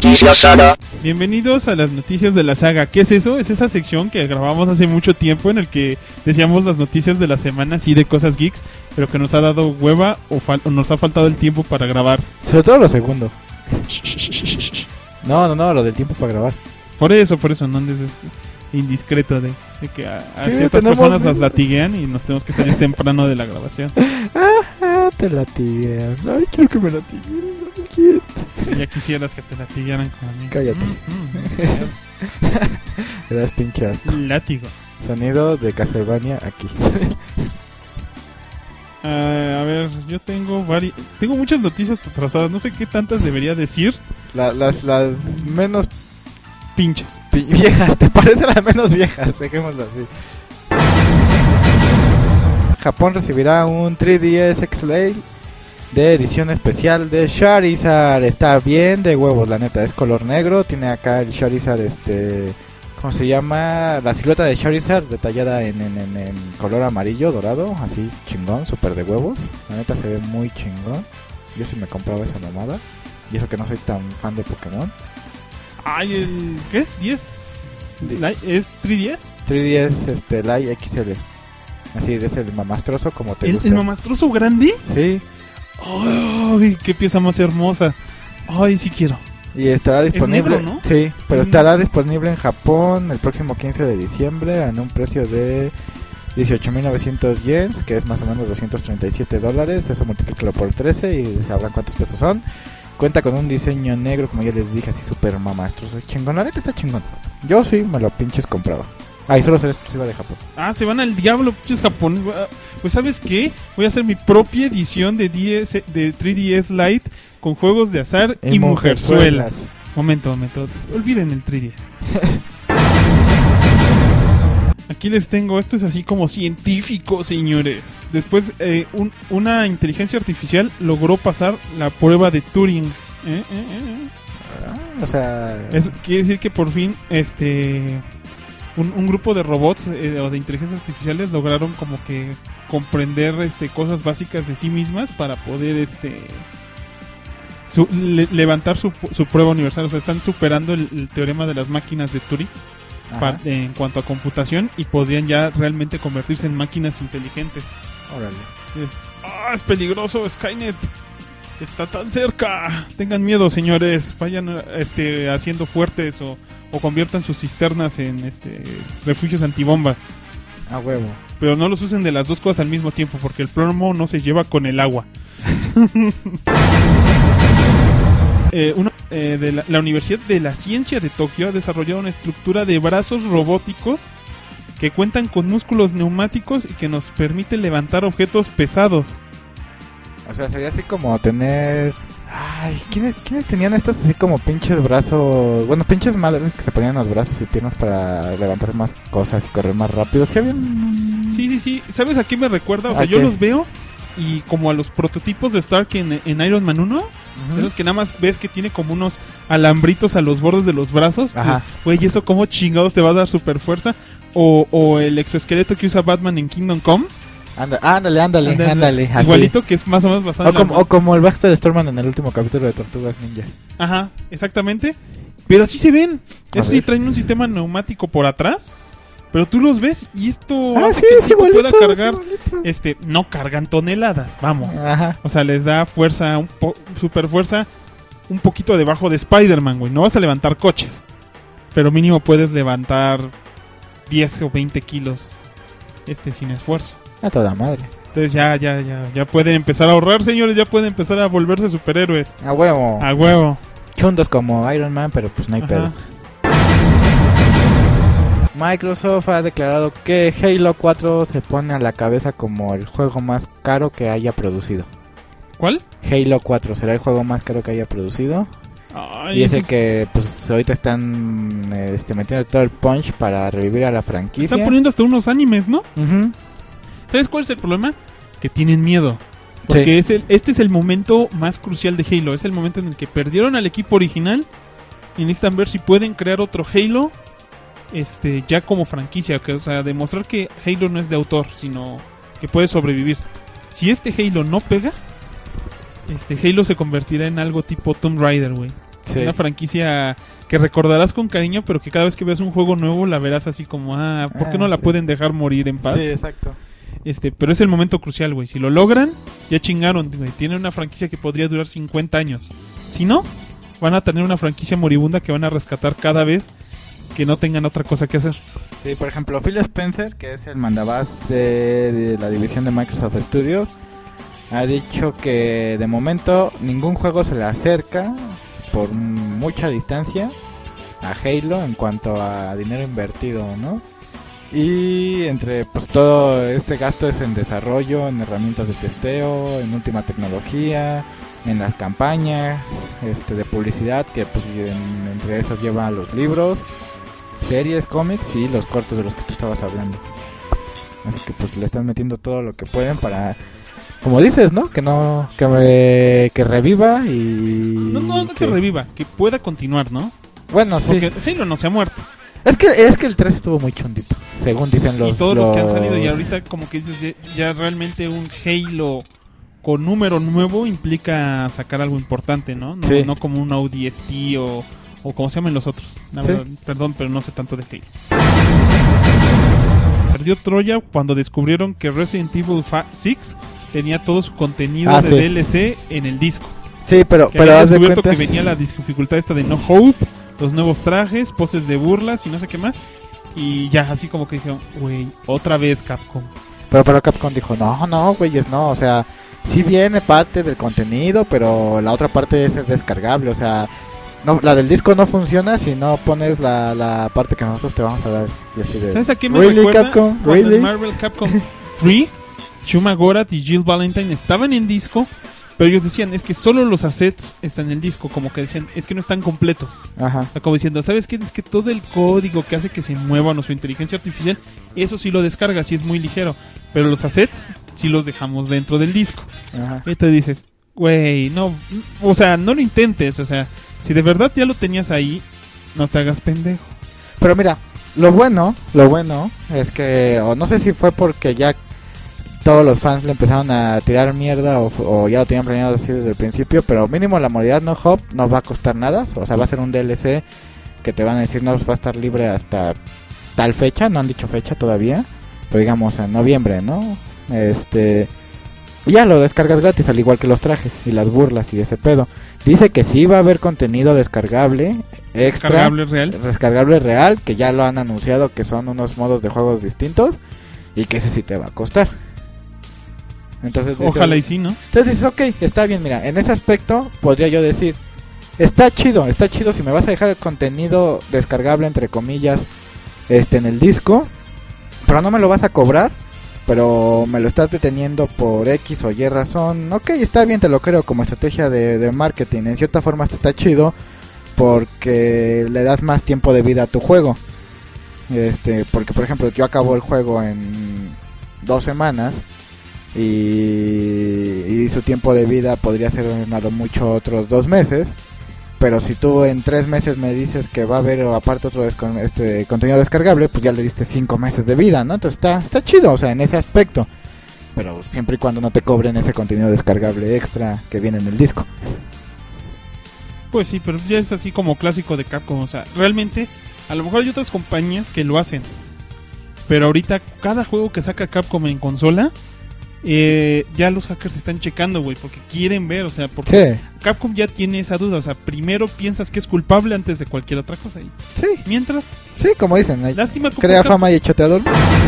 Noticias Saga. Bienvenidos a las noticias de la saga. ¿Qué es eso? Es esa sección que grabamos hace mucho tiempo en el que decíamos las noticias de la semana, sí, de cosas geeks, pero que nos ha dado hueva o nos ha faltado el tiempo para grabar. Sobre todo lo segundo. No, lo del tiempo para grabar. Por eso, no andes indiscreto de que a ¿Qué? ciertas Tenemos personas miedo. las latiguean y nos tenemos que salir temprano de la grabación. Te latiguean. Ay, quiero que me latiguen. No quiero. Ya quisieras que te latiguearan como a mí. Cállate. Le das pinche asco. Látigo. Sonido de Castlevania aquí. A ver, yo tengo muchas noticias atrasadas. No sé qué tantas debería decir. Las menos Pinches. viejas, ¿te parecen las menos viejas? Dejémoslo así. Japón recibirá un 3DS XL de edición especial de Charizard. Está bien de huevos, la neta. Es color negro. Tiene acá el Charizard, ¿cómo se llama? La silueta de Charizard detallada en color amarillo, dorado. Así chingón, súper de huevos. La neta se ve muy chingón. Yo sí me compraba esa mamada. Y eso que no soy tan fan de Pokémon. Ay, ¿qué es? ¿10? ¿Es 3DS? 3DS Lite XL. Así es el mamastroso como te gusta. ¿El mamastroso grande? Sí. Ay, qué pieza más hermosa. Ay, sí quiero. Y estará disponible. negro, ¿no? Sí, pero estará disponible en Japón el próximo 15 de diciembre en un precio de 18.900 yens, que es más o menos $237. Eso multiplícalo por 13 y sabrán cuántos pesos son. Cuenta con un diseño negro, como ya les dije, así súper mamastroso. Chingón, la neta está chingón. Yo sí me lo pinches compraba. Y solo será exclusiva de Japón. Se van al diablo, pinches Japón. Pues, ¿sabes qué? Voy a hacer mi propia edición de 3DS Lite con juegos de azar y mujerzuelas. Momento. Olviden el 3DS. Aquí les tengo, esto es así como científico, señores. Después, una inteligencia artificial logró pasar la prueba de Turing. O sea... Quiere decir que por fin, un grupo de robots o de inteligencias artificiales lograron como que comprender cosas básicas de sí mismas para poder levantar su prueba universal. O sea, están superando el teorema de las máquinas de Turing en cuanto a computación y podrían ya realmente convertirse en máquinas inteligentes. Órale. Es peligroso, Skynet está tan cerca. Tengan miedo, señores. Vayan haciendo fuertes o conviertan sus cisternas en refugios antibombas. A huevo. Pero no los usen de las dos cosas al mismo tiempo, porque el plomo no se lleva con el agua. La Universidad de la Ciencia de Tokio ha desarrollado una estructura de brazos robóticos que cuentan con músculos neumáticos y que nos permite levantar objetos pesados. O sea, sería así como tener... Ay, ¿quiénes tenían estos así como pinches brazos? Bueno, pinches madres que se ponían los brazos y piernas para levantar más cosas y correr más rápido. ¿Sí habían? Sí. ¿Sabes a qué me recuerda? O sea, ¿A yo qué? los veo y como a los prototipos de Stark en Iron Man 1. Esos que nada más ves que tiene como unos alambritos a los bordes de los brazos. Ajá. Güey, ¿y eso cómo chingados te va a dar super fuerza? O el exoesqueleto que usa Batman en Kingdom Come. Ándale. Así. Igualito, que es más o menos basado O como el Baxter Stoneman en el último capítulo de Tortugas Ninja. Ajá, exactamente. Pero así se ven. A Eso sí, ver. traen un sistema neumático por atrás. Pero tú los ves y esto Ah, hace sí, que el es tipo igualito. pueda cargar. es igualito. No cargan toneladas, vamos. Ajá. O sea, les da fuerza, super fuerza, un poquito debajo de Spider-Man, güey. No vas a levantar coches, pero mínimo puedes levantar 10 o 20 kilos sin esfuerzo. A toda madre. Entonces ya pueden empezar a ahorrar, señores. Ya pueden empezar a volverse superhéroes. A huevo. A huevo. Chundos como Iron Man, pero pues no hay Ajá. pedo. Microsoft ha declarado que Halo 4 se pone a la cabeza como el juego más caro que haya producido. ¿Cuál? Halo 4 será el juego más caro que haya producido. Ay, Y es el esos- que pues ahorita están metiendo todo el punch para revivir a la franquicia. Están poniendo hasta unos animes, ¿no? Ujú. ¿Sabes cuál es el problema? Que tienen miedo. Porque este es el momento más crucial de Halo. Es el momento en el que perdieron al equipo original y necesitan ver si pueden crear otro Halo ya como franquicia. O sea, demostrar que Halo no es de autor, sino que puede sobrevivir. Si este Halo no pega, Halo se convertirá en algo tipo Tomb Raider, güey. Sí. Una franquicia que recordarás con cariño, pero que cada vez que veas un juego nuevo la verás así como, ¿por qué no la pueden dejar morir en paz? Sí, exacto. Pero es el momento crucial, güey. Si lo logran, ya chingaron, güey. Tienen una franquicia que podría durar 50 años. Si no, van a tener una franquicia moribunda que van a rescatar cada vez que no tengan otra cosa que hacer. Sí, por ejemplo, Phil Spencer, que es el mandamás de la división de Microsoft Studios, ha dicho que de momento ningún juego se le acerca por mucha distancia a Halo en cuanto a dinero invertido, ¿no? Y entre pues todo este gasto es en desarrollo, en herramientas de testeo, en última tecnología, en las campañas de publicidad, que pues entre esas lleva los libros, series, cómics y los cortos de los que tú estabas hablando. Así que pues le están metiendo todo lo que pueden para, como dices, ¿no? Que reviva y... No que reviva, que pueda continuar, ¿no? Bueno, sí. Porque Halo no se ha muerto. Es que el 3 estuvo muy chondito, según dicen los... Y todos los que han salido, y ahorita como que dices, ya realmente un Halo con número nuevo implica sacar algo importante, ¿no? No, sí. No como un ODST o como se llaman los otros. No, sí. Perdón, pero no sé tanto de Halo. Perdió Troya cuando descubrieron que Resident Evil 6 tenía todo su contenido de sí. DLC en el disco. Sí, pero has descubierto que venía la dificultad esta de No Hope, los nuevos trajes, poses de burlas y no sé qué más. Y ya así como que dijeron, güey, otra vez Capcom. Pero Capcom dijo, no, güeyes, no, o sea, sí viene parte del contenido, pero la otra parte es descargable, o sea, no, la del disco no funciona si no pones la parte que nosotros te vamos a dar. Y así de, ¿sabes a qué me ¿really, recuerda? Capcom? Cuando ¿Really? en Marvel Capcom 3, Shuma Gorath y Jill Valentine estaban en disco, pero ellos decían, es que solo los assets están en el disco, como que decían, es que no están completos. Ajá. O sea, como diciendo, ¿sabes qué? Es que todo el código que hace que se muevan o su inteligencia artificial, eso sí lo descarga, sí es muy ligero, pero los assets sí los dejamos dentro del disco. Ajá. Y te dices, güey, no, o sea, no lo intentes, o sea, si de verdad ya lo tenías ahí, no te hagas pendejo. Pero mira, lo bueno es que, o no sé si fue porque ya todos los fans le empezaron a tirar mierda o ya lo tenían planeado así desde el principio, pero mínimo la modalidad No Hope no va a costar nada, o sea, va a ser un DLC que te van a decir no va a estar libre hasta tal fecha, no han dicho fecha todavía, pero digamos en noviembre, ¿no? Y ya lo descargas gratis, al igual que los trajes y las burlas y ese pedo. Dice que sí va a haber contenido descargable extra, descargable real, que ya lo han anunciado, que son unos modos de juegos distintos y que ese sí te va a costar. Entonces dices, ojalá y sí, ¿no? Entonces dices, ok, está bien, mira, en ese aspecto podría yo decir, está chido si me vas a dejar el contenido descargable entre comillas en el disco, pero no me lo vas a cobrar, pero me lo estás deteniendo por X o Y razón. Ok, está bien, te lo creo como estrategia de marketing, en cierta forma está chido porque le das más tiempo de vida a tu juego. Porque por ejemplo yo acabo el juego en 2 semanas y su tiempo de vida podría ser a lo mucho otros 2 meses, pero si tú en 3 meses me dices que va a haber aparte otro contenido descargable, pues ya le diste 5 meses de vida, ¿no? Entonces está chido, o sea, en ese aspecto, pero siempre y cuando no te cobren ese contenido descargable extra que viene en el disco. Pues sí, pero ya es así como clásico de Capcom, o sea, realmente a lo mejor hay otras compañías que lo hacen, pero ahorita cada juego que saca Capcom en consola, ya los hackers están checando, güey, porque quieren ver, o sea, porque sí. Capcom ya tiene esa duda, o sea, primero piensas que es culpable antes de cualquier otra cosa. Y sí. Mientras, sí, como dicen, lástima, crea fama y échate a dormir.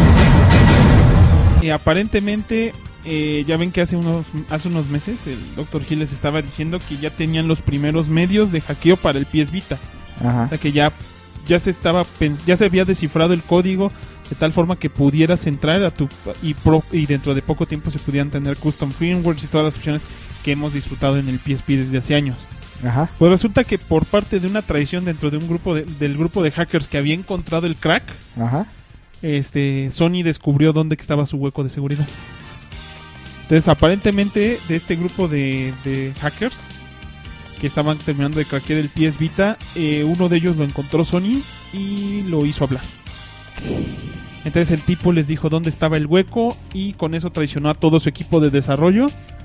Aparentemente, ya ven que hace unos meses el Dr. Hill les estaba diciendo que ya tenían los primeros medios de hackeo para el PS Vita. Ajá. O sea, que ya se había descifrado el código de tal forma que pudieras entrar a y dentro de poco tiempo se pudieran tener custom firmware y todas las opciones que hemos disfrutado en el PSP desde hace años. Ajá. Pues resulta que por parte de una traición dentro de un del grupo de hackers que había encontrado el crack, ajá, Sony descubrió dónde estaba su hueco de seguridad. Entonces aparentemente de este grupo de hackers que estaban terminando de craquear el PS Vita, uno de ellos lo encontró Sony y lo hizo hablar. Entonces el tipo les dijo dónde estaba el hueco y con eso traicionó a todo su equipo de desarrollo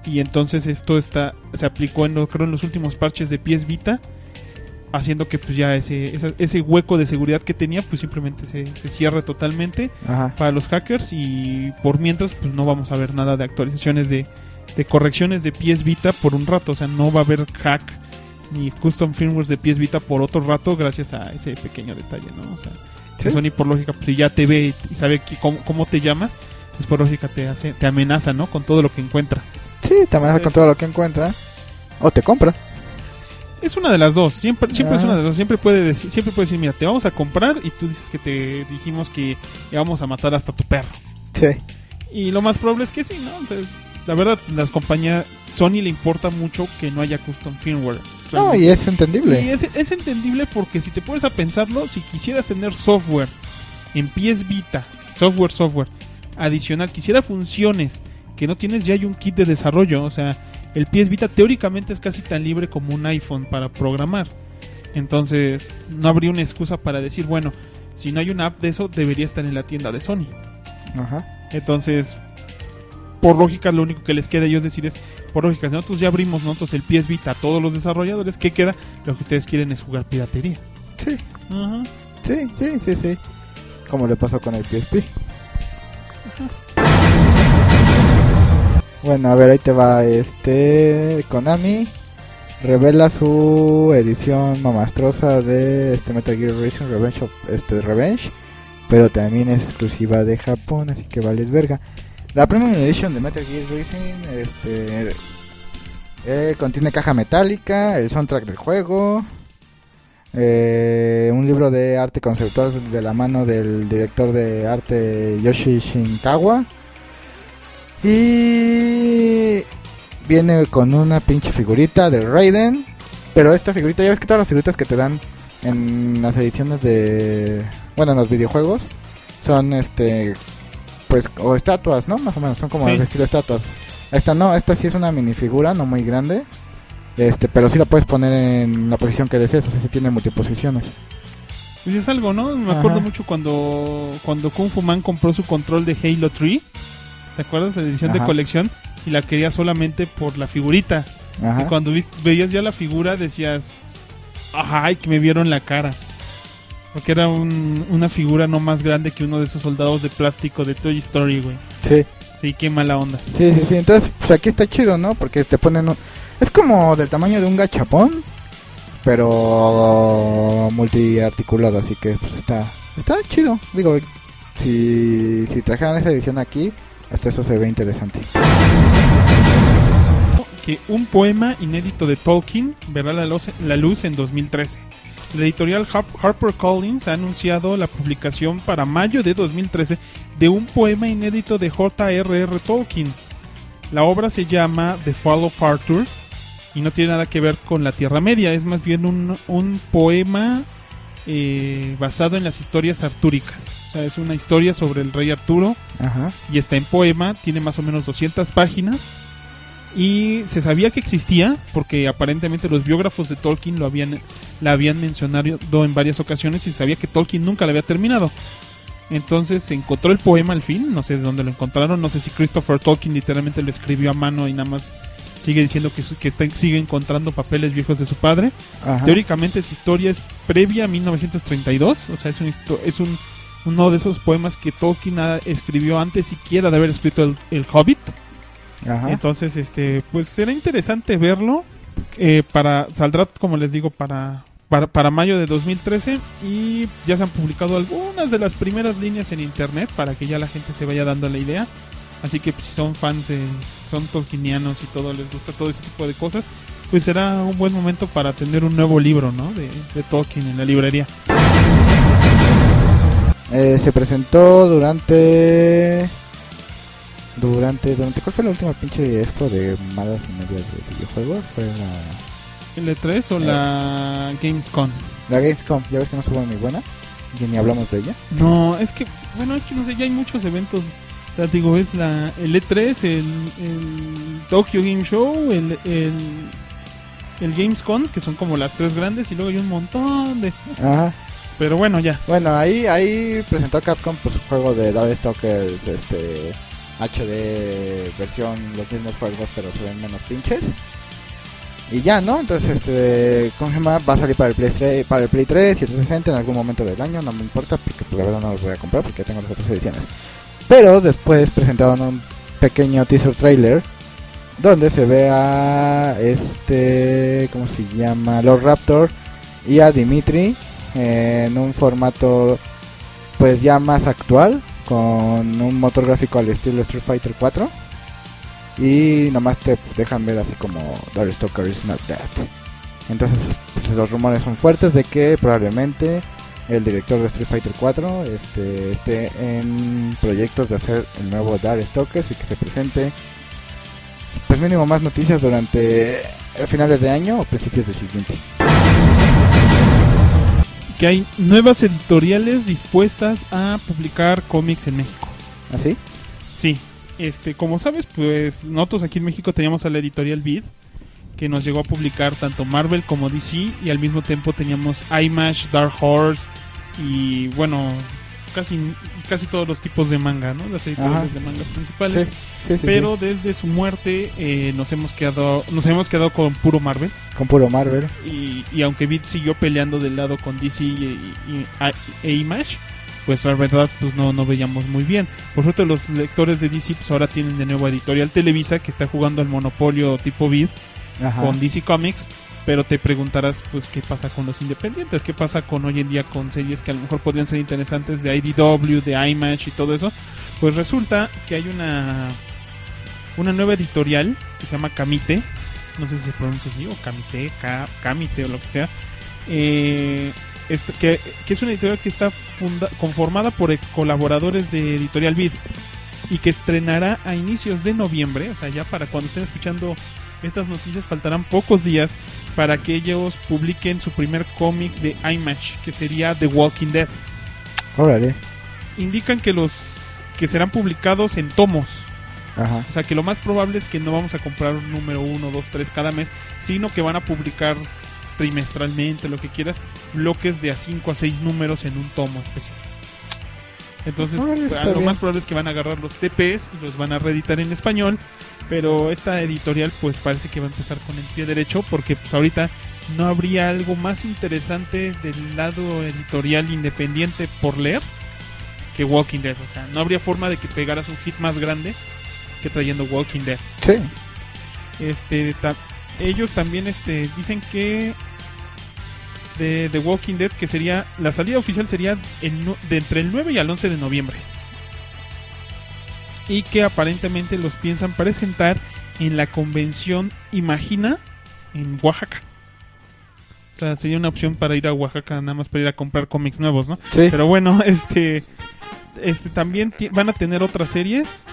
Y entonces esto se aplicó creo en los últimos parches de PS Vita, haciendo que pues ya ese hueco de seguridad que tenía pues simplemente se cierre totalmente para los hackers. Y por mientras pues no vamos a ver nada de actualizaciones de correcciones de PS Vita por un rato. O sea, no va a haber hack ni custom firmware de PS Vita por otro rato, gracias a ese pequeño detalle, ¿no? O sea, ¿sí? Sony por lógica pues si ya te ve y sabe cómo te llamas, pues por lógica te amenaza, ¿no? Con todo lo que encuentra. Sí, te amenaza con todo lo que encuentra. O te compra. Es una de las dos, siempre es una de las dos. Siempre puede decir, mira, te vamos a comprar y tú dices que te dijimos que íbamos a matar hasta tu perro. Sí. Y lo más probable es que sí, ¿no? Entonces, la verdad, las compañías, Sony le importa mucho que no haya custom firmware. No, y es entendible. Y es entendible porque si te pones a pensarlo, si quisieras tener software en PS Vita, software adicional, quisiera funciones que no tienes, ya hay un kit de desarrollo. O sea, el PS Vita teóricamente es casi tan libre como un iPhone para programar. Entonces, no habría una excusa para decir, bueno, si no hay una app de eso, debería estar en la tienda de Sony. Entonces, por lógica, lo único que les queda a ellos decir es, por lógica, si nosotros ya abrimos el PS Vita a todos los desarrolladores, ¿qué queda? Lo que ustedes quieren es jugar piratería. Sí. Sí. Como le pasó con el PSP. Bueno, a ver, ahí te va. Konami revela su edición mamastrosa de Metal Gear Rising Revenge, pero también es exclusiva de Japón, así que vales verga. La Premium Edition de Metal Gear Rising contiene caja metálica, el soundtrack del juego, un libro de arte conceptual de la mano del director de arte Yoshi Shinkawa, y viene con una pinche figurita de Raiden. Pero esta figurita, ya ves que todas las figuritas que te dan en las ediciones en los videojuegos son pues o estatuas, ¿no? Más o menos son como de estilo estatuas. Esta no, esta sí es una minifigura, no muy grande. Pero sí la puedes poner en la posición que desees, o sea, sí tiene multiposiciones. Pues es algo, ¿no? Me acuerdo mucho cuando Kung Fu Man compró su control de Halo 3. ¿Te acuerdas? La edición de colección, y la quería solamente por la figurita. Y cuando veías ya la figura decías, ¡ay, que me vieron la cara! Porque era una figura no más grande que uno de esos soldados de plástico de Toy Story, güey. Sí, qué mala onda. Sí. Entonces, pues aquí está chido, ¿no? Porque te ponen... Es como del tamaño de un gachapón, pero multiarticulado, así que pues está chido. Digo, si trajeran esa edición aquí, hasta eso se ve interesante. Que un poema inédito de Tolkien verá la luz en 2013. La editorial HarperCollins ha anunciado la publicación para mayo de 2013 de un poema inédito de J.R.R. Tolkien. La obra se llama The Fall of Arthur y no tiene nada que ver con la Tierra Media. Es más bien un poema basado en las historias artúricas. O sea, es una historia sobre el rey Arturo. Y está en poema, tiene más o menos 200 páginas. Y se sabía que existía porque aparentemente los biógrafos de Tolkien la habían mencionado en varias ocasiones, y se sabía que Tolkien nunca la había terminado. Entonces se encontró el poema al fin, no sé de dónde lo encontraron, no sé si Christopher Tolkien literalmente lo escribió a mano y nada más sigue diciendo que sigue encontrando papeles viejos de su padre. Teóricamente esa historia es previa a 1932, o sea, es uno de esos poemas que Tolkien escribió antes siquiera de haber escrito el Hobbit. Entonces, pues será interesante verlo. Saldrá, como les digo, para mayo de 2013, y ya se han publicado algunas de las primeras líneas en internet para que ya la gente se vaya dando la idea. Así que pues, si son fans son tolkienianos y todo, les gusta todo ese tipo de cosas, pues será un buen momento para tener un nuevo libro, ¿no? de Tolkien en la librería. Se presentó durante ¿cuál fue la última pinche expo de malas y medias de videojuegos? ¿Fue la ¿El E3 o la Gamescom? La Gamescom, ya ves que no estuvo muy buena, y ni hablamos de ella. No, es que no sé, ya hay muchos eventos. O sea, digo, es el E3, el Tokyo Game Show, el Gamescom, que son como las tres grandes, y luego hay un montón de... Pero bueno, ya. Bueno, ahí presentó Capcom pues, su juego de Darkstalkers, HD versión los mismos juegos pero se ven menos pinches. Y ya, ¿no? Entonces ¿cómo se llama? Va a salir para el Play 3 y el 360 en algún momento del año, no me importa porque pues, la verdad no los voy a comprar porque tengo las otras ediciones. Pero después presentaron un pequeño teaser trailer donde se ve a ¿cómo se llama? Lord Raptor y a Dimitri en un formato pues ya más actual, con un motor gráfico al estilo Street Fighter 4. Y nomás te dejan ver así como Darkstalker is not dead. Entonces pues, los rumores son fuertes de que probablemente el director de Street Fighter 4 esté en proyectos de hacer el nuevo Darkstalkers y que se presente pues mínimo más noticias durante finales de año o principios del siguiente. Que hay nuevas editoriales dispuestas a publicar cómics en México. ¿Ah, sí? Sí. Como sabes, pues nosotros aquí en México teníamos a la editorial Vid, que nos llegó a publicar tanto Marvel como DC, y al mismo tiempo teníamos Image, Dark Horse y bueno, casi todos los tipos de manga, ¿no? Las editoriales de manga principales. Sí, pero desde su muerte nos hemos quedado con puro Marvel. Con puro Marvel. Y aunque Vid siguió peleando del lado con DC e Image, pues la verdad pues no veíamos muy bien. Por suerte los lectores de DC pues ahora tienen de nuevo editorial Televisa, que está jugando al monopolio tipo Vid con DC Comics. Pero te preguntarás pues qué pasa con los independientes, qué pasa con hoy en día con series que a lo mejor podrían ser interesantes de IDW, de Image y todo eso. Pues resulta que hay una nueva editorial que se llama Kamite, no sé si se pronuncia así, o Kamite, Kamite o lo que sea, que es una editorial que está conformada por ex colaboradores de Editorial Vid y que estrenará a inicios de noviembre. O sea, ya para cuando estén escuchando estas noticias faltarán pocos días para que ellos publiquen su primer cómic de Image, que sería The Walking Dead. Órale. Indican que que serán publicados en tomos. Ajá. O sea, que lo más probable es que no vamos a comprar un número 1, 2, 3 cada mes, sino que van a publicar trimestralmente, lo que quieras, bloques de a 5 a 6 números en un tomo especial. Entonces, lo más probable es que van a agarrar los TPs y los van a reeditar en español, pero esta editorial pues parece que va a empezar con el pie derecho, porque pues ahorita no habría algo más interesante del lado editorial independiente por leer que Walking Dead. O sea, no habría forma de que pegaras un hit más grande que trayendo Walking Dead. Sí. Ellos también dicen que de The Walking Dead, que sería la salida oficial sería de entre el 9 y el 11 de noviembre, y que aparentemente los piensan presentar en la convención Imagina en Oaxaca. O sea, sería una opción para ir a Oaxaca nada más para ir a comprar cómics nuevos, ¿no? Sí. Pero bueno, también van a tener otras series.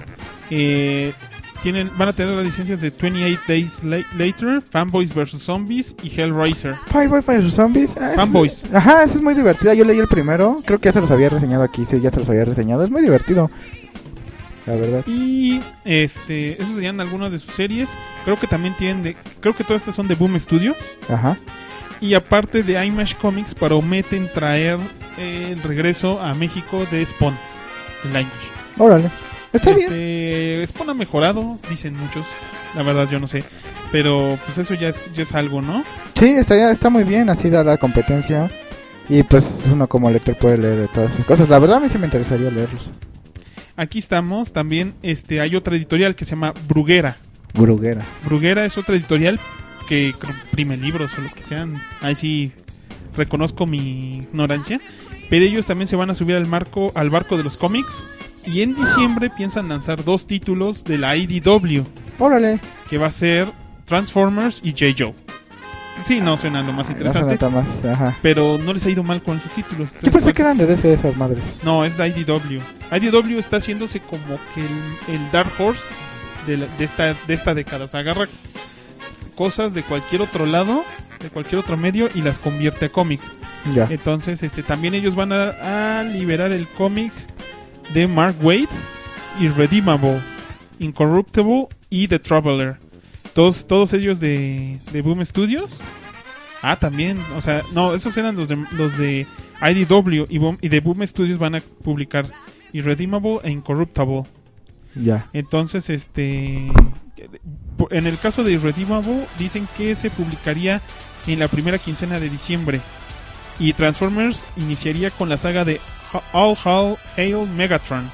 Van a tener las licencias de 28 Days Later, Fanboys vs. Zombies y Hellraiser. Fanboys vs. Zombies. Fanboys. Ajá, eso es muy divertido. Yo leí el primero. Creo que ya se los había reseñado aquí. Sí, ya se los había reseñado. Es muy divertido, la verdad. Y esos serían algunas de sus series. Creo que también creo que todas estas son de Boom Studios. Ajá. Y aparte de Image Comics, prometen traer el regreso a México de Spawn, de la Image. Órale. Está bien. Spawn ha mejorado, dicen muchos. La verdad yo no sé. Pero pues eso ya es algo, ¿no? Sí, está muy bien. Así da la competencia. Y pues uno como lector puede leer todas esas cosas. La verdad a mí sí me interesaría leerlos. Aquí estamos. También hay otra editorial que se llama Bruguera. Bruguera es otra editorial que imprime libros o lo que sean. Ahí sí reconozco mi ignorancia. Pero ellos también se van a subir al barco de los cómics. Y en diciembre piensan lanzar 2 títulos de la IDW. ¡Órale! Que va a ser Transformers y J. Joe. Sí, no suena lo más interesante. No más, ajá. Pero no les ha ido mal con esos títulos. Yo pensé que eran de DC esas madres. No, es IDW. IDW está haciéndose como que el Dark Horse de esta década. O sea, agarra cosas de cualquier otro lado, de cualquier otro medio, y las convierte a cómic. Ya. Entonces, también ellos van a liberar el cómic de Mark Waid, Irredeemable, Incorruptible y The Traveler. Todos ellos de Boom Studios. También, o sea, no, esos eran los de IDW y de Boom Studios van a publicar Irredeemable e Incorruptible. Ya. Entonces, en el caso de Irredeemable, dicen que se publicaría en la primera quincena de diciembre. Y Transformers iniciaría con la saga de All Hail Megatron.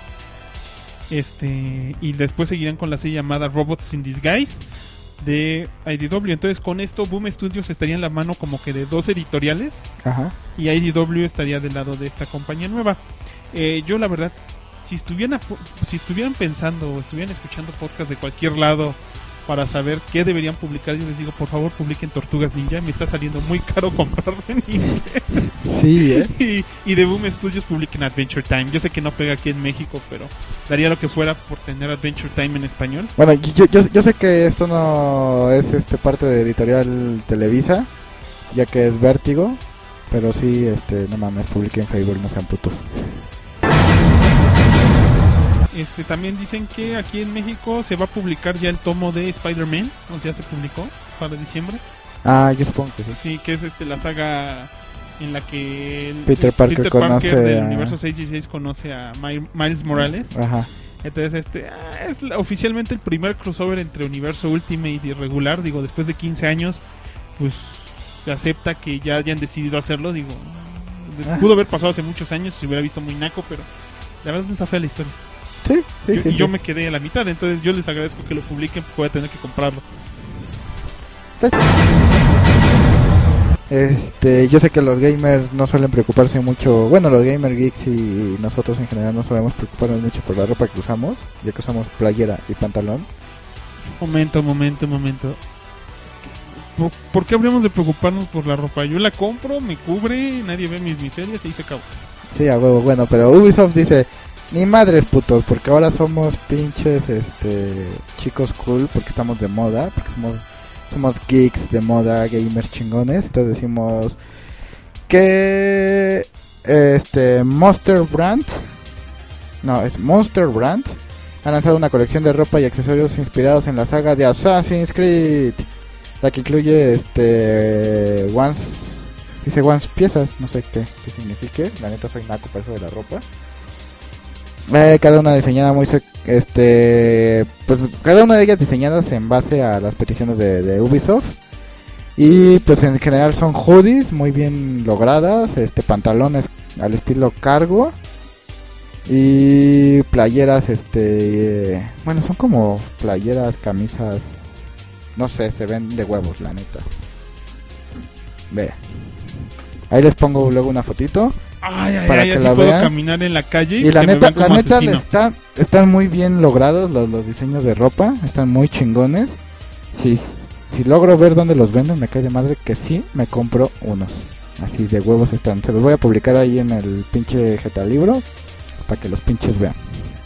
Y después seguirán con la serie llamada Robots in Disguise de IDW. Entonces con esto Boom Studios estaría en la mano como que de dos editoriales. Ajá. Y IDW estaría del lado de esta compañía nueva. Yo la verdad, si estuvieran pensando o estuvieran escuchando podcast de cualquier lado para saber qué deberían publicar, yo les digo, por favor publiquen Tortugas Ninja. Me está saliendo muy caro comprarlo en inglés. Sí, y de Boom Studios publiquen Adventure Time. Yo sé que no pega aquí en México, pero daría lo que fuera por tener Adventure Time en español. Bueno, yo sé que esto no es parte de Editorial Televisa, ya que es Vértigo, pero sí, no mames, publiquen Fable, no sean putos. También dicen que aquí en México se va a publicar ya el tomo de Spider-Man, o ya se publicó para diciembre. Ah, yo supongo que sí. Sí, que es la saga en la que Peter Parker conoce del universo 616 conoce a Miles Morales. Ajá. Entonces es oficialmente el primer crossover entre universo Ultimate y regular. Digo, después de 15 años, pues se acepta que ya hayan decidido hacerlo. Digo, pudo haber pasado hace muchos años, se hubiera visto muy naco, pero la verdad no está fea la historia. Sí. Yo me quedé a la mitad, entonces yo les agradezco que lo publiquen, porque voy a tener que comprarlo. Yo sé que los gamers no suelen preocuparse mucho. Bueno, los gamer geeks y nosotros en general no solemos preocuparnos mucho por la ropa que usamos, ya que usamos playera y pantalón. Momento. ¿Por qué habríamos de preocuparnos por la ropa? Yo la compro, me cubre, nadie ve mis miserias y ahí se acabó. Sí, a huevo, bueno, pero Ubisoft dice: ni madres putos, porque ahora somos pinches chicos cool, porque estamos de moda, porque somos geeks de moda, gamers chingones. Entonces decimos que Monster Brand ha lanzado una colección de ropa y accesorios inspirados en la saga de Assassin's Creed, la que incluye once piezas, no sé qué signifique, la neta soy naco para eso de la ropa. Cada una diseñada pues cada una de ellas diseñadas en base a las peticiones de Ubisoft. Y pues en general son hoodies muy bien logradas, pantalones al estilo cargo y playeras, bueno, son como playeras, camisas, no sé, se ven de huevos, la neta. Ve, ahí les pongo luego una fotito. Para que así la puedo vean. Caminar en la calle y la neta están muy bien logrados los diseños de ropa, están muy chingones. Si logro ver dónde los venden, me cae de madre que sí me compro unos. Así de huevos están. Se los voy a publicar ahí en el pinche Geta Libro para que los pinches vean.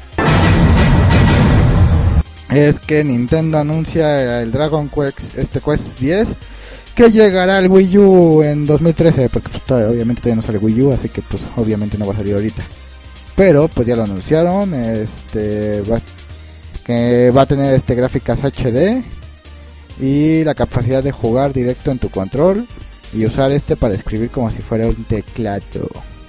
Es que Nintendo anuncia el Dragon Quest 10, que llegará al Wii U en 2013, porque pues, obviamente todavía no sale Wii U, así que pues obviamente no va a salir ahorita. Pero pues ya lo anunciaron, que va a tener gráficas HD y la capacidad de jugar directo en tu control y usar para escribir como si fuera un teclado.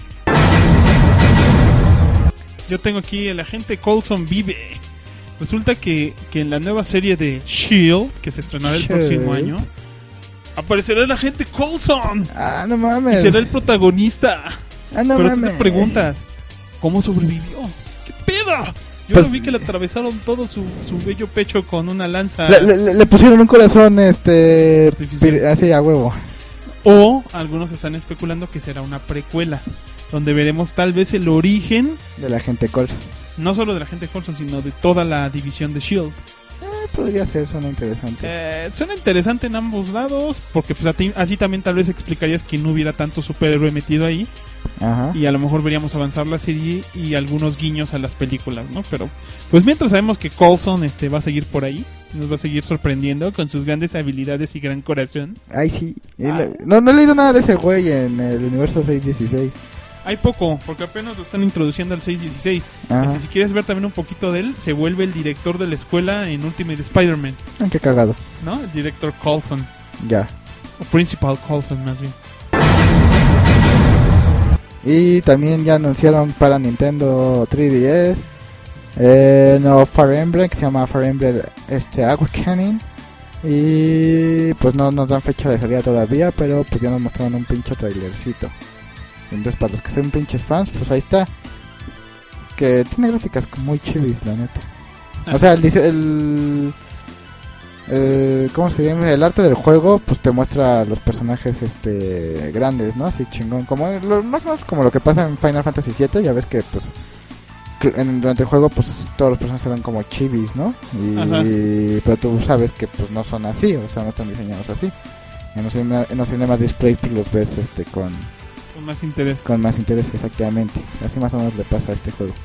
Yo tengo aquí el agente Coulson vive. Resulta que en la nueva serie de S.H.I.E.L.D., que se estrenará el próximo año, aparecerá el agente Coulson. Ah, no mames. Y será el protagonista. Ah, no Pero mames. tú te preguntas, ¿cómo sobrevivió? ¿Qué pedo? Yo Pues, lo vi que le atravesaron todo su bello pecho con una lanza. Le pusieron un corazón artificial. así a huevo. O algunos están especulando que será una precuela, donde veremos tal vez el origen de la agente Coulson. No solo de la agente Coulson, sino de toda la división de S.H.I.E.L.D. Podría ser, suena interesante. Suena interesante en ambos lados, porque pues así también tal vez explicarías que no hubiera tanto superhéroe metido ahí. Ajá. Y a lo mejor veríamos avanzar la serie y algunos guiños a las películas, ¿no? Pero pues mientras sabemos que Coulson va a seguir por ahí, nos va a seguir sorprendiendo con sus grandes habilidades y gran corazón. Ay, sí. No he leído nada de ese güey en el universo 616. Hay poco, porque apenas lo están introduciendo al 616. Si quieres ver también un poquito de él, se vuelve el director de la escuela en Ultimate Spider-Man. Qué cagado. ¿No? El director Coulson. Ya. O Principal Coulson, más bien. Y también ya anunciaron para Nintendo 3DS No, Fire Emblem, que se llama Fire Emblem Awakening. Y pues no nos dan fecha de salida todavía, pero pues ya nos mostraron un pinche trailercito. Entonces para los que son pinches fans, pues ahí está. Que tiene gráficas muy chivis, la neta. O sea, ¿cómo se llama? El arte del juego pues te muestra los personajes grandes, ¿no? Así chingón, como más o menos como lo que pasa en Final Fantasy VII. Ya ves que pues durante el juego pues todos los personajes se ven como chivis, ¿no? Pero tú sabes que pues no son así, o sea, no están diseñados así. En los cinemas display pues los ves con más interés. Con más interés, exactamente. Así más o menos le pasa a este juego.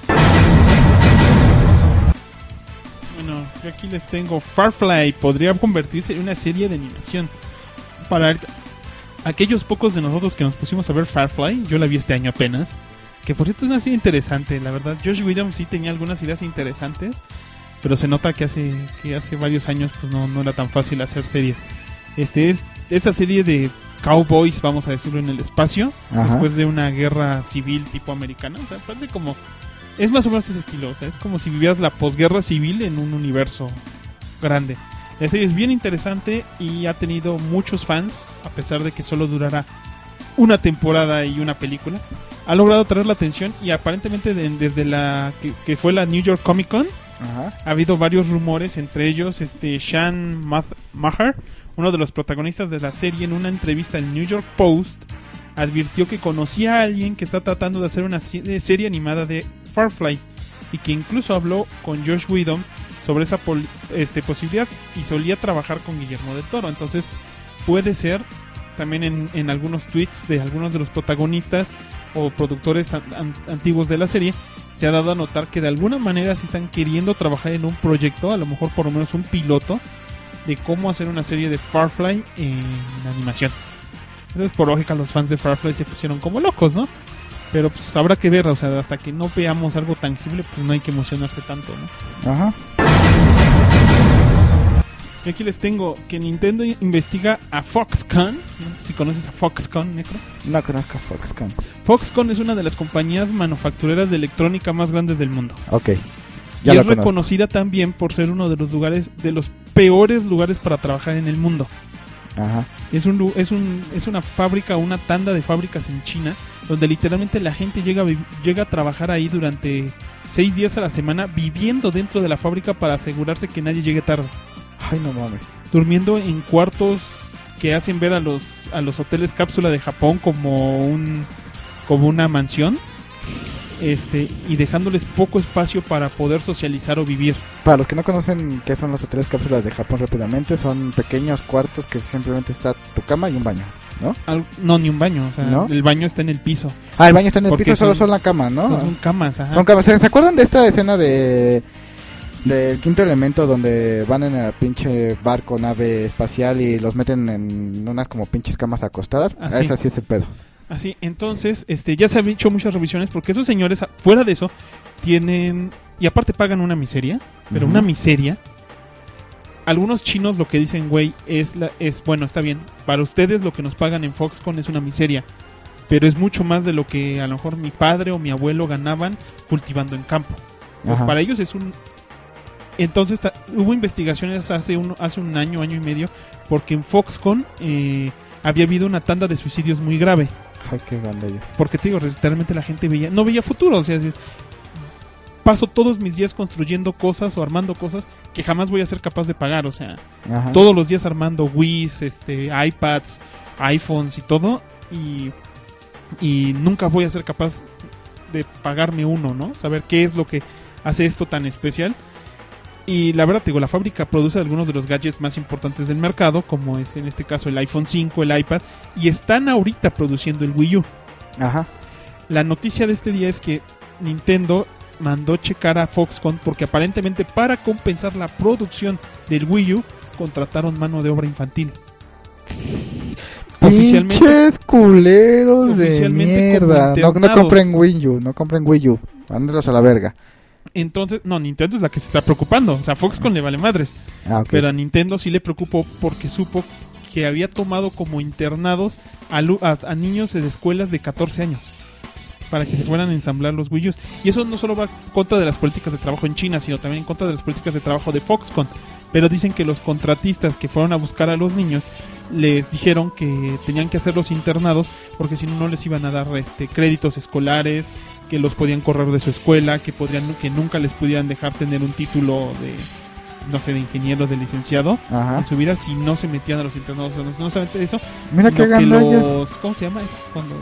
Bueno, yo aquí les tengo Firefly. Podría convertirse en una serie de animación. Para aquellos pocos de nosotros que nos pusimos a ver Firefly, yo la vi este año apenas. Que por cierto es una serie interesante, la verdad. Josh Whedon sí tenía algunas ideas interesantes, pero se nota que hace varios años pues no era tan fácil hacer series. Esta serie de cowboys, vamos a decirlo, en el espacio. Ajá. Después de una guerra civil tipo americana. O sea, parece como... Es más o menos ese estilo. O sea, es como si vivieras la posguerra civil en un universo grande. La serie es bien interesante y ha tenido muchos fans, a pesar de que solo durará una temporada y una película. Ha logrado atraer la atención y aparentemente desde la que fue la New York Comic Con, ajá, ha habido varios rumores, entre ellos Sean Maher, uno de los protagonistas de la serie, en una entrevista en New York Post advirtió que conocía a alguien que está tratando de hacer una serie animada de Firefly y que incluso habló con Josh Whedon sobre esa posibilidad y solía trabajar con Guillermo del Toro. Entonces puede ser también en algunos tweets de algunos de los protagonistas o productores antiguos de la serie, se ha dado a notar que de alguna manera sí están queriendo trabajar en un proyecto, a lo mejor por lo menos un piloto, de cómo hacer una serie de Firefly en animación. Entonces, por lógica, los fans de Firefly se pusieron como locos, ¿no? Pero pues habrá que ver, o sea, hasta que no veamos algo tangible, pues no hay que emocionarse tanto, ¿no? Ajá. Y aquí les tengo que Nintendo investiga a Foxconn. Si conoces a Foxconn, Necro. No conozco a Foxconn. Foxconn es una de las compañías manufactureras de electrónica más grandes del mundo. Ok. Ya y es reconocida también por ser uno de los peores lugares para trabajar en el mundo. Ajá. Es una fábrica, una tanda de fábricas en China, donde literalmente la gente llega a trabajar ahí durante 6 días a la semana, viviendo dentro de la fábrica para asegurarse que nadie llegue tarde. Ay, no mames. Durmiendo en cuartos que hacen ver a los hoteles cápsula de Japón como una mansión, y dejándoles poco espacio para poder socializar o vivir. Para los que no conocen qué son los hoteles cápsulas de Japón rápidamente, son pequeños cuartos que simplemente está tu cama y un baño, ¿no? No, ni un baño, o sea, ¿no? El baño está en el piso. Ah, el baño está en el piso, solo son la cama, ¿no? Son camas, ajá. Son camas. ¿Se acuerdan de esta escena del Quinto Elemento donde van en el pinche barco, nave espacial y los meten en unas como pinches camas acostadas? Es así ese pedo. Así, entonces, ya se han hecho muchas revisiones porque esos señores, fuera de eso, tienen... Y aparte pagan una miseria, pero una miseria. Algunos chinos lo que dicen, güey, es bueno, está bien. Para ustedes lo que nos pagan en Foxconn es una miseria, pero es mucho más de lo que a lo mejor mi padre o mi abuelo ganaban cultivando en campo. Pues para ellos es un... Entonces hubo investigaciones hace un año y medio, porque en Foxconn había habido una tanda de suicidios muy grave. Ay, qué grande yo. Porque te digo, literalmente la gente no veía futuro. O sea, paso todos mis días construyendo cosas o armando cosas que jamás voy a ser capaz de pagar. O sea, todos los días armando Wii's, iPads, iPhones y todo. Y nunca voy a ser capaz de pagarme uno, ¿no? Saber qué es lo que hace esto tan especial. Y la verdad, te digo, la fábrica produce algunos de los gadgets más importantes del mercado, como es en este caso el iPhone 5, el iPad, y están ahorita produciendo el Wii U. Ajá. La noticia de este día es que Nintendo mandó checar a Foxconn porque aparentemente para compensar la producción del Wii U contrataron mano de obra infantil. Pinches culeros de mierda. No compren Wii U, mándelos a la verga. Entonces, no, Nintendo es la que se está preocupando. O sea, Foxconn le vale madres. Okay. Pero a Nintendo sí le preocupó porque supo que había tomado como internados a niños de escuelas de 14 años. para que se fueran a ensamblar los Wii U's. Y eso no solo va en contra de las políticas de trabajo en China, sino también en contra de las políticas de trabajo de Foxconn. Pero dicen que los contratistas que fueron a buscar a los niños les dijeron que tenían que hacerlos internados porque si no, no les iban a dar créditos escolares, que los podían correr de su escuela, que nunca les pudieran dejar tener un título de, no sé, de ingeniero, de licenciado en su vida si no se metían a los internados. No solamente eso, mira sino que los, ¿cómo se llama eso? Cuando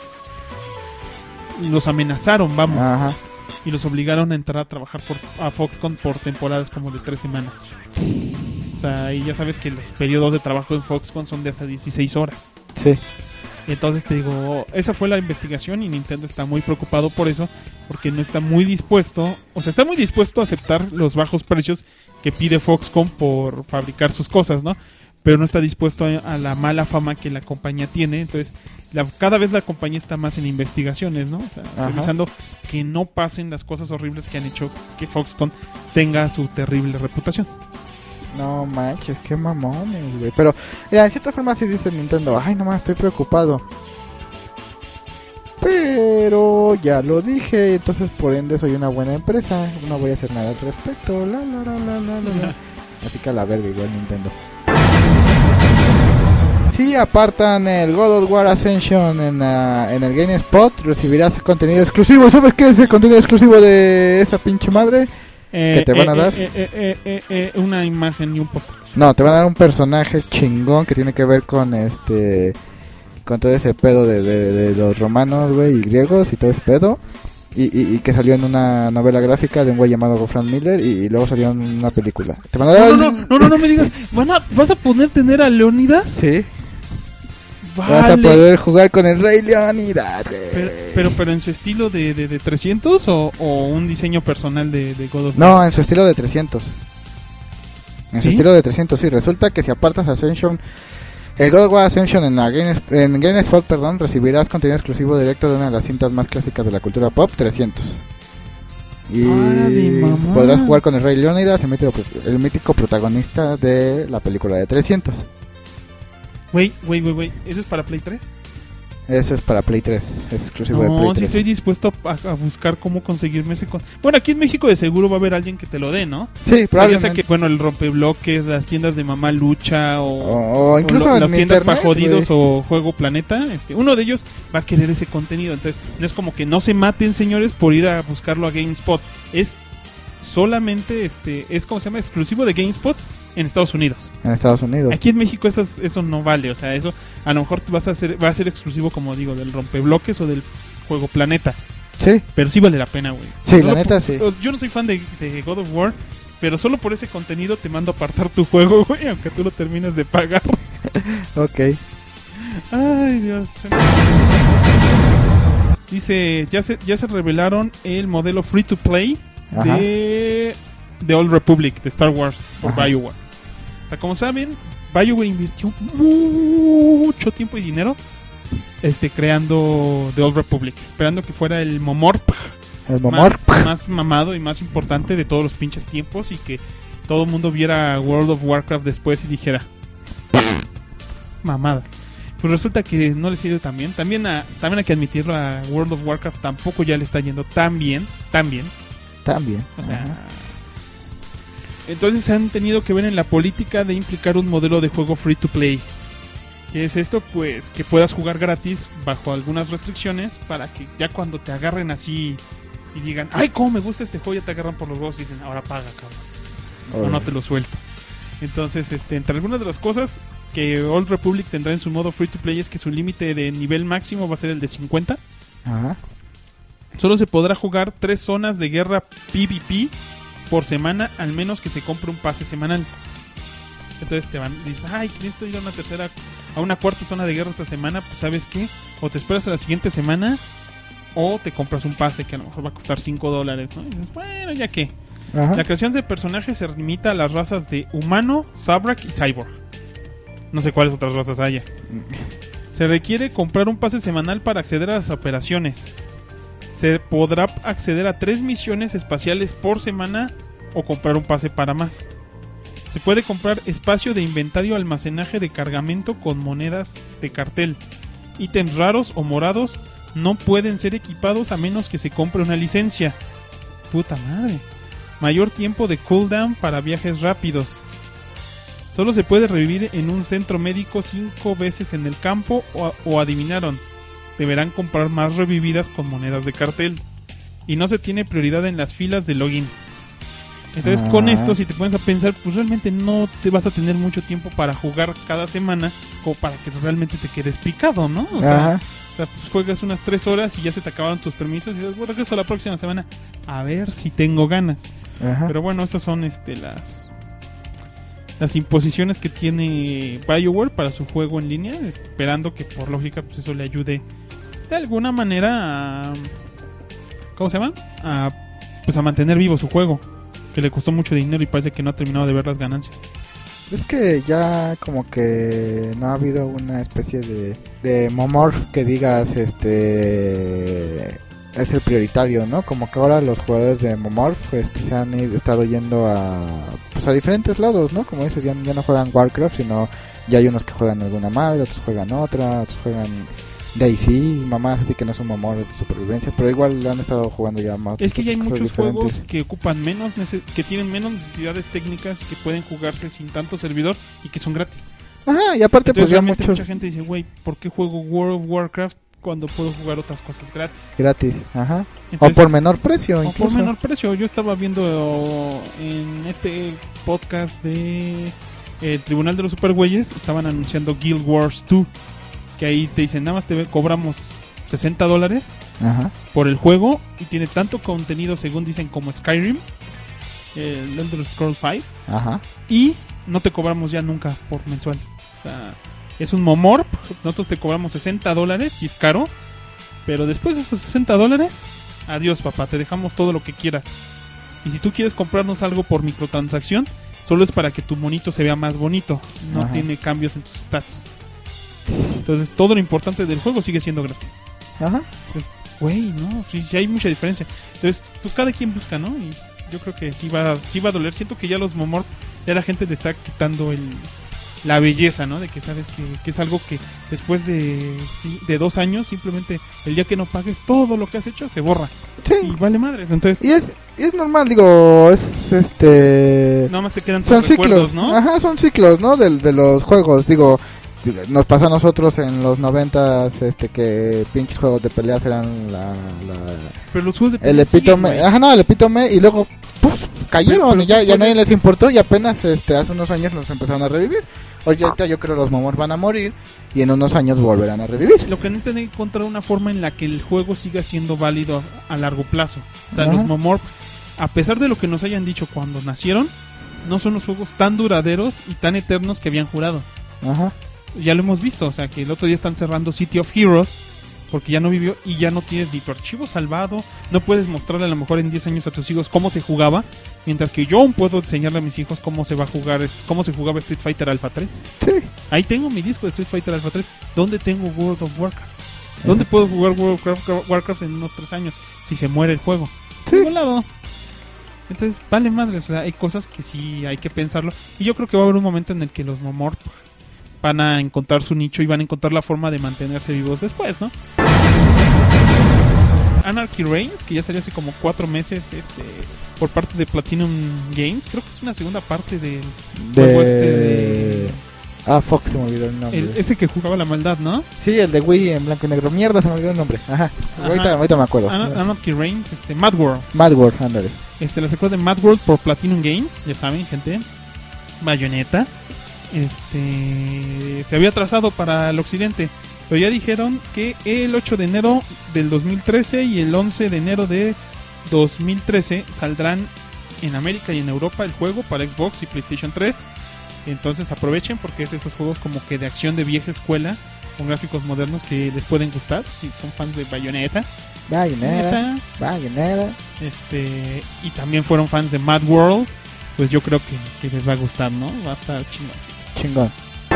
los amenazaron, vamos. Ajá. Y los obligaron a entrar a trabajar a Foxconn por temporadas como de 3 semanas. O sea, y ya sabes que los periodos de trabajo en Foxconn son de hasta 16 horas. Sí. Entonces te digo, esa fue la investigación y Nintendo está muy preocupado por eso, porque no está muy dispuesto, o sea, está muy dispuesto a aceptar los bajos precios que pide Foxconn por fabricar sus cosas, ¿no? Pero no está dispuesto a la mala fama que la compañía tiene. Entonces, cada vez la compañía está más en investigaciones, ¿no? O sea, revisando que no pasen las cosas horribles que han hecho que Foxconn tenga su terrible reputación. No manches, qué mamones, güey. Pero, en cierta forma sí dice Nintendo, ay, nomás estoy preocupado. Pero ya lo dije, entonces por ende soy una buena empresa. No voy a hacer nada al respecto. La. Así que a la verga igual Nintendo. Si apartan el God of War Ascension en el GameSpot, recibirás contenido exclusivo. ¿Sabes qué es el contenido exclusivo de esa pinche madre? ¿Que te van a dar? Una imagen y un póster. No, te van a dar un personaje chingón que tiene que ver con con todo ese pedo de los romanos, güey, y griegos y todo ese pedo. Y que salió en una novela gráfica de un güey llamado Frank Miller y luego salió en una película. ¿Te van a dar? No me digas. ¿Vas a poder tener a Leónidas? Sí. Vale. Vas a poder jugar con el Rey Leónidas, güey. Pero en su estilo de 300 o un diseño personal de God of War. No, en su estilo de 300. En ¿Sí? su estilo de 300, sí. Resulta que si apartas Ascension, el God of War Ascension en GameSpot, perdón, recibirás contenido exclusivo directo de una de las cintas más clásicas de la cultura pop, 300. Y podrás jugar con el Rey Leónidas, el mítico protagonista de la película de 300. Wait, ¿eso es para Play 3? Eso es para Play 3, es exclusivo de Play 3. No, sí estoy dispuesto a buscar cómo conseguirme ese... Bueno, aquí en México de seguro va a haber alguien que te lo dé, ¿no? Sí, probablemente. Ya sea que, bueno, el rompebloques, las tiendas de Mamá Lucha o incluso las tiendas para jodidos, wey, o Juego Planeta, uno de ellos va a querer ese contenido. Entonces, no es como que no se maten, señores, por ir a buscarlo a GameSpot. Es solamente, es como se llama, exclusivo de GameSpot en Estados Unidos. En Estados Unidos. Aquí en México eso no vale, o sea, eso a lo mejor va a ser exclusivo, como digo, del rompebloques o del Juego Planeta. Sí. Pero sí vale la pena, güey. Sí, la neta sí. Yo no soy fan de God of War, pero solo por ese contenido te mando a apartar tu juego, güey, aunque tú lo termines de pagar. Ok. Ay, Dios. Dice, ya se revelaron el modelo free to play de Old Republic, de Star Wars, por BioWare. O sea, como saben, BioWare invirtió mucho tiempo y dinero creando The Old Republic, esperando que fuera el Momorp, más mamado y más importante de todos los pinches tiempos, y que todo el mundo viera World of Warcraft después y dijera mamadas. Pues resulta que no les ha ido tan bien. También hay que admitirlo, a World of Warcraft tampoco ya le está yendo tan bien. O sea, entonces se han tenido que ver en la política de implicar un modelo de juego free to play. ¿Qué es esto? Pues que puedas jugar gratis bajo algunas restricciones, para que ya cuando te agarren así y digan, ay, cómo me gusta este juego, ya te agarran por los huevos y dicen, ahora paga, cabrón, o no te lo suelto. Entonces, entre algunas de las cosas que Old Republic tendrá en su modo free to play es que su límite de nivel máximo va a ser el de 50. Ajá. Solo se podrá jugar 3 zonas de guerra PvP por semana, al menos que se compre un pase semanal. Entonces dices, ay, necesito ir a una cuarta zona de guerra esta semana. Pues ¿sabes qué? O te esperas a la siguiente semana, o te compras un pase que a lo mejor va a costar $5, ¿no? Y dices, bueno, ya que la creación de personajes se limita a las razas de humano, Zabrak y Cyborg. No sé cuáles otras razas haya. Se requiere comprar un pase semanal para acceder a las operaciones. Se podrá acceder a 3 misiones espaciales por semana o comprar un pase para más. Se puede comprar espacio de inventario, almacenaje de cargamento con monedas de cartel, ítems raros o morados, no pueden ser equipados a menos que se compre una licencia. Puta madre. Mayor tiempo de cooldown para viajes rápidos. Solo se puede revivir en un centro médico 5 veces en el campo o adivinaron. Deberán comprar más revividas con monedas de cartel. Y no se tiene prioridad en las filas de login. Entonces con esto, si te pones a pensar, pues realmente no te vas a tener mucho tiempo para jugar cada semana como para que realmente te quedes picado, ¿no? O sea, pues juegas unas 3 horas y ya se te acabaron tus permisos y dices, bueno, regreso la próxima semana a ver si tengo ganas. Pero bueno, esas son las imposiciones que tiene BioWare para su juego en línea, esperando que por lógica pues eso le ayude de alguna manera a... ¿Cómo se llama? A mantener vivo su juego, que le costó mucho dinero y parece que no ha terminado de ver las ganancias. Es que ya como que no ha habido una especie de momorph que digas es el prioritario, ¿no? Como que ahora los jugadores de momorph se han estado yendo a diferentes lados, ¿no? Como dices, ya no juegan Warcraft, sino ya hay unos que juegan alguna madre, otros juegan otra, otros juegan DayZ y mamás, así que no son momorphs de supervivencia, pero igual han estado jugando ya más. Es que ya hay muchos juegos que ocupan que tienen menos necesidades técnicas y que pueden jugarse sin tanto servidor y que son gratis. Ajá, y aparte entonces, pues ya mucha gente dice, güey, ¿por qué juego World of Warcraft cuando puedo jugar otras cosas gratis? Ajá. Entonces, o por menor precio incluso. O por menor precio. Yo estaba viendo en este podcast de el Tribunal de los Supergüeyes, estaban anunciando Guild Wars 2, que ahí te dicen, nada más te cobramos $60 por el juego y tiene tanto contenido, según dicen, como Skyrim, el Elder Scrolls 5, y no te cobramos ya nunca por mensual. O sea, es un momorph, nosotros te cobramos $60 y es caro, pero después de esos $60, adiós papá, te dejamos todo lo que quieras. Y si tú quieres comprarnos algo por microtransacción, solo es para que tu monito se vea más bonito, no tiene cambios en tus stats. Entonces todo lo importante del juego sigue siendo gratis. Pues, güey, no, sí hay mucha diferencia. Entonces, pues cada quien busca, ¿no? Y yo creo que sí va a doler. Siento que ya los momorph, ya la gente le está quitando la belleza, ¿no? De que sabes que es algo que después de 2 años, simplemente el día que no pagues todo lo que has hecho se borra. Sí. Y vale madres. Entonces, y es normal, digo, nada más te quedan son tus recuerdos, ciclos, ¿no? Son ciclos, ¿no? De los juegos, digo, nos pasó a nosotros en los 90s que pinches juegos de peleas eran pero los juegos de peleas el epítome, siguen, el epítome, y luego cayeron, pero y ya nadie les importó, y apenas hace unos años los empezaron a revivir. Ahorita yo creo los momorphs van a morir y en unos años volverán a revivir. Lo que necesitan es encontrar una forma en la que el juego siga siendo válido a largo plazo. O sea, los momorphs, a pesar de lo que nos hayan dicho cuando nacieron, no son los juegos tan duraderos y tan eternos que habían jurado. Ya lo hemos visto, o sea, que el otro día están cerrando City of Heroes porque ya no vivió y ya no tienes ni tu archivo salvado, no puedes mostrarle a lo mejor en 10 años a tus hijos cómo se jugaba, mientras que yo aún puedo enseñarle a mis hijos cómo se jugaba Street Fighter Alpha 3. Sí. Ahí tengo mi disco de Street Fighter Alpha 3. ¿Dónde tengo World of Warcraft? ¿Dónde puedo jugar World of Warcraft en unos 3 años si se muere el juego? Sí. En ningún lado. Entonces, vale madre, o sea, hay cosas que sí hay que pensarlo, y yo creo que va a haber un momento en el que los momorph van a encontrar su nicho y van a encontrar la forma de mantenerse vivos después, ¿no? Anarchy Reigns, que ya salió hace como 4 meses por parte de Platinum Games, creo que es una segunda parte del juego de... Fox, se me olvidó el nombre. Ese que jugaba la maldad, ¿no? Sí, el de Wii en blanco y negro. Mierda, se me olvidó el nombre. Ahorita me acuerdo. Anarchy Reigns, Mad World. Mad World, ándale. La secuela de Mad World por Platinum Games, ya saben, gente. Bayonetta. Se había trazado para el occidente, pero ya dijeron que el 8 de enero del 2013 y el 11 de enero de 2013 saldrán en América y en Europa el juego para Xbox y PlayStation 3. Entonces aprovechen, porque es esos juegos como que de acción de vieja escuela con gráficos modernos que les pueden gustar si son fans de Bayonetta. Y también fueron fans de Mad World, pues yo creo que les va a gustar, ¿no? Va a estar chingón.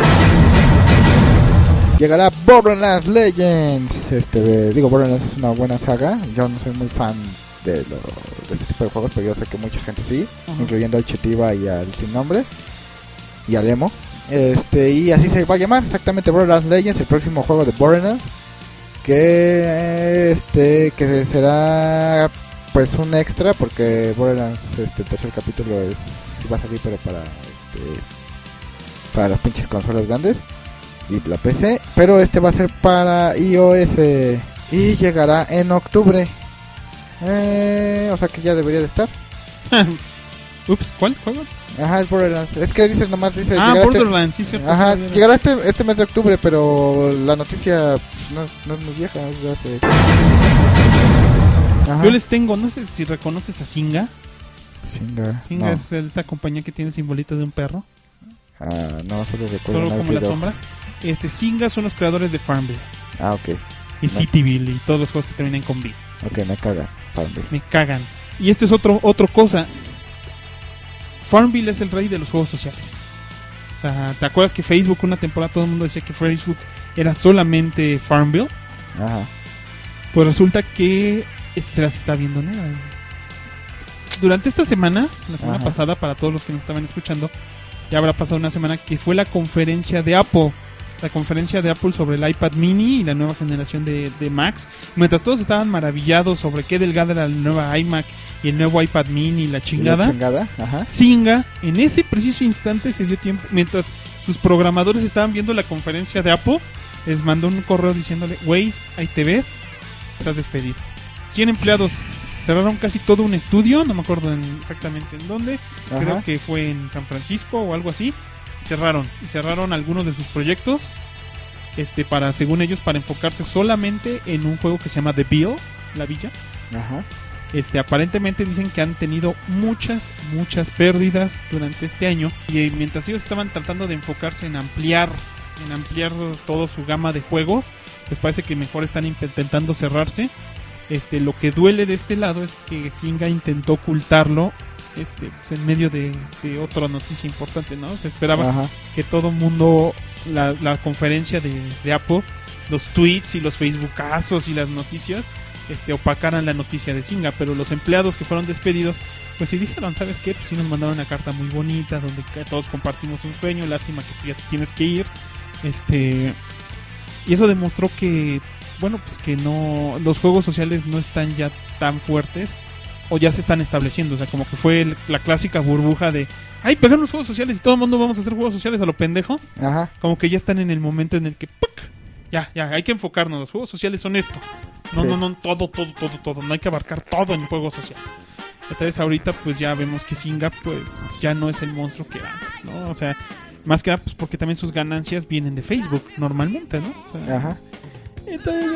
Llegará Borderlands Legends. Borderlands es una buena saga. Yo no soy muy fan de este tipo de juegos, pero yo sé que mucha gente sí, incluyendo al Chetiva y al Sin Nombre y al Emo. Y así se va a llamar exactamente, Borderlands Legends, el próximo juego de Borderlands. que será pues un extra, porque Borderlands el tercer capítulo va a salir, pero para las pinches consolas grandes y la PC, pero va a ser para iOS y llegará en octubre. O sea que ya debería de estar. Ups, ¿cuál juego? Ajá, es Borderlands. Es que dice Borderlands, sí, cierto. Ajá, llegará este mes de octubre, pero la noticia no es muy vieja, es de hace... Ajá. Yo les tengo, no sé si reconoces a Zynga. Zynga No. Es esta compañía que tiene el simbolito de un perro. No, solo recuerdo. Solo como la sombra. Zynga son los creadores de Farmville. Ok. Y Cityville y todos los juegos que terminan con V. Ok, me cagan Farmville. Me cagan. Y es otra cosa. Farmville es el rey de los juegos sociales. O sea, ¿te acuerdas que Facebook una temporada todo el mundo decía que Facebook era solamente Farmville? Ajá. Pues resulta que se las está viendo nada. Durante esta semana, la semana pasada, para todos los que nos estaban escuchando, ya habrá pasado una semana que fue la conferencia de Apple. La conferencia de Apple sobre el iPad mini y la nueva generación de Macs. Mientras todos estaban maravillados sobre qué delgada era la nueva iMac y el nuevo iPad mini y la chingada. Ajá. Zynga, en ese preciso instante se dio tiempo, mientras sus programadores estaban viendo la conferencia de Apple, les mandó un correo diciéndole, güey, ahí te ves, estás despedido. 100 empleados cerraron casi todo un estudio, no me acuerdo exactamente en dónde. Ajá. Creo que fue en San Francisco o algo así. Cerraron algunos de sus proyectos para, según ellos, para enfocarse solamente en un juego que se llama The Bill, la villa. Ajá. Aparentemente dicen que han tenido muchas pérdidas durante este año, y mientras ellos estaban tratando de enfocarse en ampliar toda su gama de juegos, pues parece que mejor están intentando cerrarse. Lo que duele de este lado es que Zynga intentó ocultarlo pues en medio de otra noticia importante, ¿no? Se esperaba que todo mundo, la conferencia de Apple, los tweets y los facebookazos y las noticias opacaran la noticia de Zynga, pero los empleados que fueron despedidos pues sí dijeron, ¿sabes qué? Pues sí nos mandaron una carta muy bonita donde todos compartimos un sueño, lástima que tú ya tienes que ir. Y eso demostró que pues que no, los juegos sociales no están ya tan fuertes, o ya se están estableciendo. O sea, como que fue la clásica burbuja de ¡ay, pegaron los juegos sociales y todo el mundo vamos a hacer juegos sociales a lo pendejo! Ajá. Como que ya están en el momento en el que ¡puc! Ya, hay que enfocarnos. Los juegos sociales son esto. No, todo. No hay que abarcar todo en juegos sociales. Entonces ahorita pues ya vemos que Zynga pues ya no es el monstruo que era antes, ¿no? O sea, más que nada pues porque también sus ganancias vienen de Facebook normalmente, ¿no? O sea, ajá. Entonces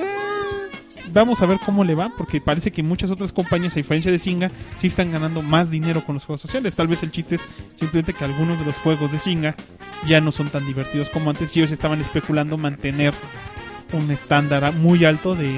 vamos a ver cómo le va, porque parece que muchas otras compañías, a diferencia de Zynga, sí están ganando más dinero con los juegos sociales. Tal vez el chiste es simplemente que algunos de los juegos de Zynga ya no son tan divertidos como antes, y ellos estaban especulando mantener un estándar muy alto de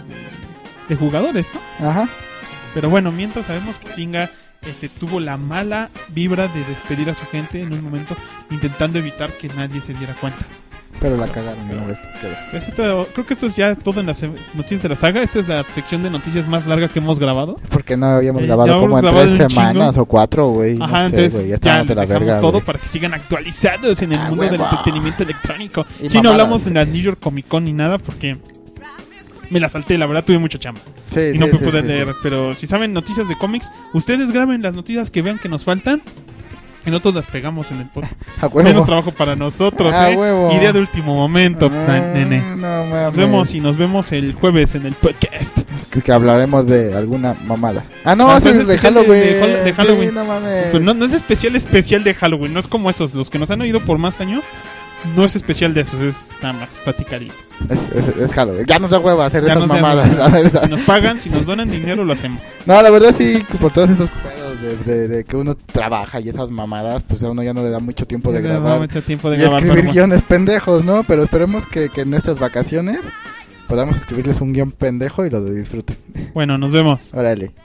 jugadores, ¿no? Ajá. Pero bueno, mientras sabemos que Zynga tuvo la mala vibra de despedir a su gente en un momento, intentando evitar que nadie se diera cuenta. Pero la cagaron. Pues creo que esto es ya todo en las noticias de la saga. Esta es la sección de noticias más larga que hemos grabado. Porque no habíamos grabado como en 3 semanas o 4, güey. Ajá, no entonces sé, ya les dejamos todo para que sigan actualizados en el mundo del entretenimiento electrónico. Si no hablamos en la New York Comic Con ni nada, porque me la salté, la verdad tuve mucha chamba. Y no pude leer. Pero si saben noticias de cómics, ustedes graben las noticias que vean que nos faltan. Y nosotros las pegamos en el podcast. Menos trabajo para nosotros, Idea de último momento, nene. Nos vemos el jueves en el podcast. Que hablaremos de alguna mamada. No, es de Halloween. De Halloween. Sí, no mames. Pues no es especial de Halloween. No es como esos, los que nos han oído por más años. No es especial de esos, es nada más platicadito. Es Halloween. Ya nos da hueva hacer esas mamadas. Si nos pagan, si nos donan dinero, lo hacemos. No, la verdad sí, por todos esos pedos de que uno trabaja y esas mamadas, pues a uno ya no le da mucho tiempo de grabar. Escribir guiones pendejos, ¿no? Pero esperemos que en estas vacaciones podamos escribirles un guión pendejo y lo disfruten. Bueno, nos vemos. Órale.